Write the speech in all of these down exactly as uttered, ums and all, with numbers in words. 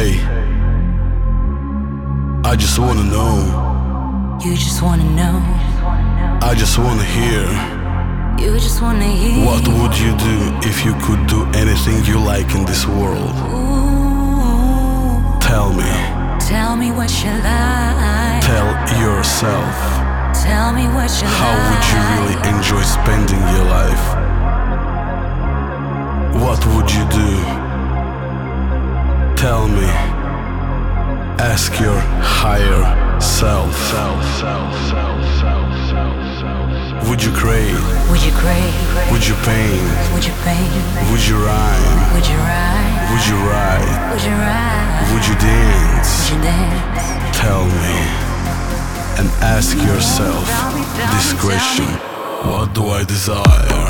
Hey, I just wanna know. You just wanna know. I just wanna hear. You just wanna hear. What would you do if you could do anything you like in this world? Ooh, Tell me. tell me what you like. Tell yourself. Tell me what you How like. would you really enjoy spending your life? What would you do? Tell me. Ask your higher self. Would you crave? Would you crave? Would you paint? Would you paint? Would you rhyme? Would you ride? Would you ride? Would you ride? Would you dance? Would you dance? Tell me. And ask yourself this question: what do I desire?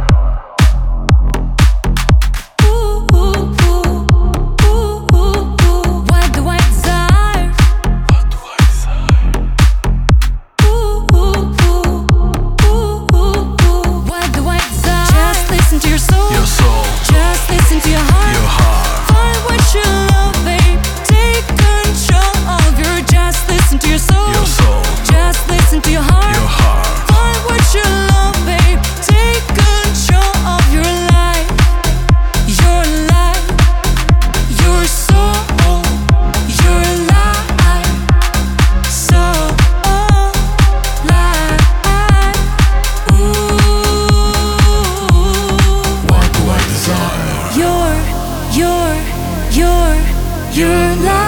Your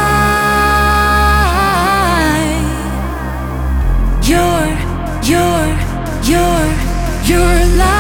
life, your, your, your, your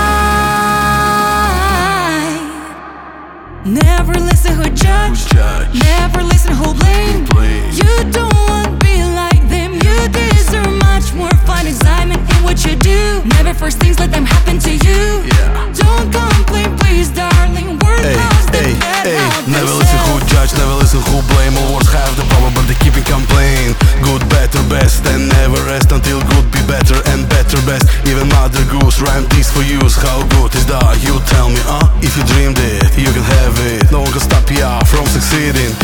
life. Never listen who judge, Who judge? Never listen who blame. Blame. You don't want to be like them. You deserve much more fun, excitement in what you do. Never force things, let them happen to you. Yeah. Don't complain, please, darling. Work Hey, out the hey, bed hey. out Never themselves. listen who judge, never listen who blame. All words have the power, but they keep it complain. Good, better, best, and never rest until good be better and better best. Even Mother Goose rhymed this for use. How good is that? You tell me, uh? If you dreamed it, you can have it. No one can stop ya from succeeding.